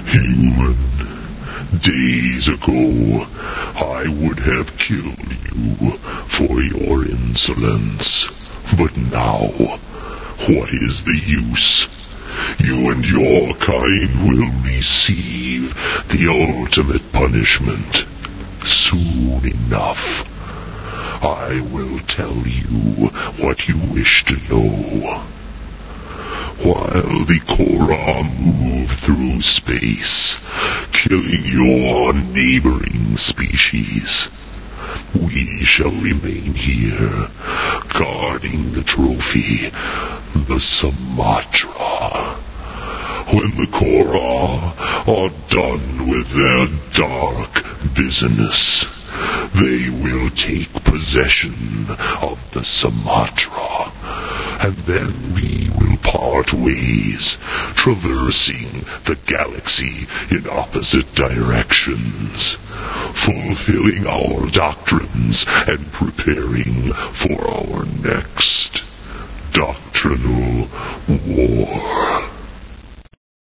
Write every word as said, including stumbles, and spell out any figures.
Human, days ago I would have killed you for your insolence. But now, what is the use? You and your kind will receive the ultimate punishment soon enough. I will tell you what you wish to know. While the Korra move through space, killing your neighboring species, we shall remain here, guarding the trophy, the Sumatra. When the Korra are done with their dark business, they will take possession of the Sumatra, and then we will part ways, traversing the galaxy in opposite directions, fulfilling our doctrines and preparing for our next doctrinal war.